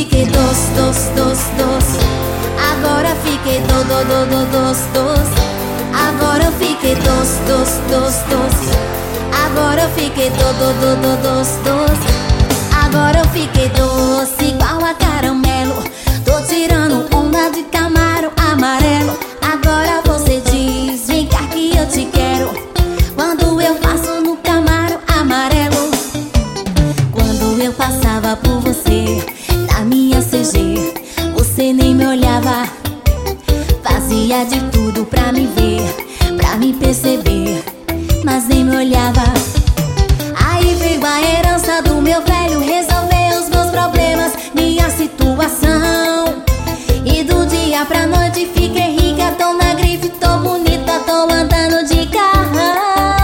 fiquei doce. Agora fiquei doce. Agora eu fiquei doce. Agora eu fiquei doce. Agora eu fiquei doce igual a caramelo. Tô tirando onda de camarão amarelo. Agora você diz, vem cá que eu te quero. Quando eu passo no camarão amarelo. Quando eu passava por você na minha CG, você nem me olhava. Fazia de tudo pra me ver, pra me perceber, mas nem me olhava. Aí veio a herança do meu velho resolver os meus problemas, minha situação. E do dia pra noite fiquei rica, tô na grife, tô bonita, tô andando de carrão.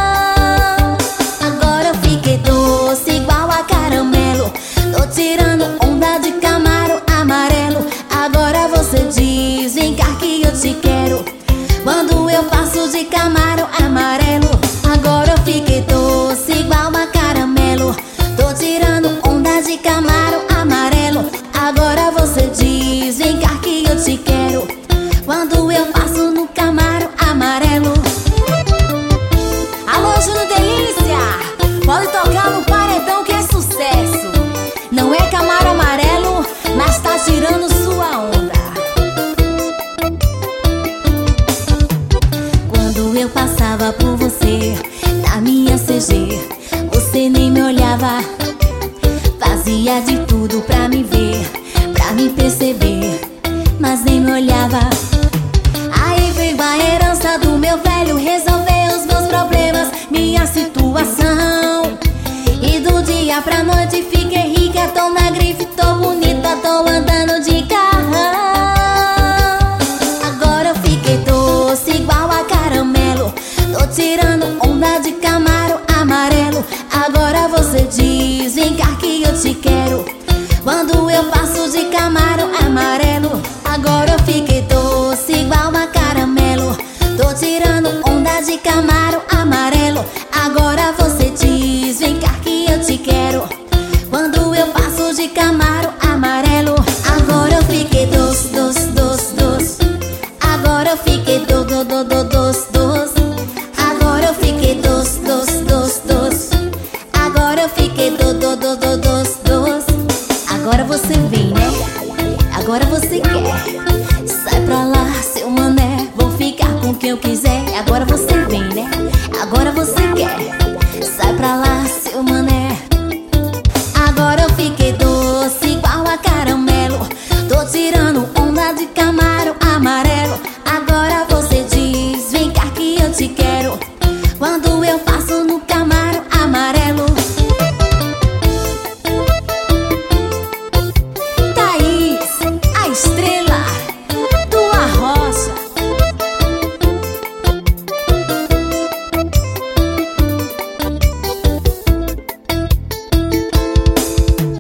Agora eu fiquei doce igual a caramelo. Tô tirando onda de camarão amarelo. Agora você diz, vem cá que eu te quero. Quando eu passo de camarão amarelo. Agora eu fiquei doce igual a caramelo. Tô tirando onda de camarão amarelo. Agora você diz, vem cá que eu te quero. Quando eu passo no camarão amarelo. Alô, Júnior Delícia, pode tocar no paredão que é sucesso. Não é camarão amarelo, mas tá tirando sua onda. Quando eu passava por você na minha CG, você nem me olhava. Fazia de tudo pra me ver, pra me perceber, mas nem me olhava. Aí veio a herança do meu velho resolver os meus problemas, minha situação. E do dia pra noite fiquei rica, tô na grife, tô bonita, tô andando de carrão. Agora eu fiquei doce igual a caramelo. Tô tirando onda de camarão amarelo. Agora você diz, vem cá que eu te quero. Quando eu passo de camarão amarelo. Agora eu fiquei doce igual a caramelo. Tô tirando onda de camarão amarelo. Agora você diz, vem cá que eu te quero. Quando eu passo de camarão amarelo. Agora eu fiquei doce. Agora eu fiquei doce. Agora eu fiquei doce. Agora eu fiquei doce. Agora você vem, né? Agora você quer. Sai pra lá, seu mané. Vou ficar com quem eu quiser.